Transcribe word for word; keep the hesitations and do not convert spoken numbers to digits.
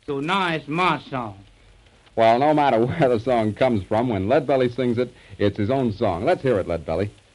So now it's my song. Well, no matter where the song comes from, when Leadbelly sings it, it's his own song. Let's hear it, Leadbelly.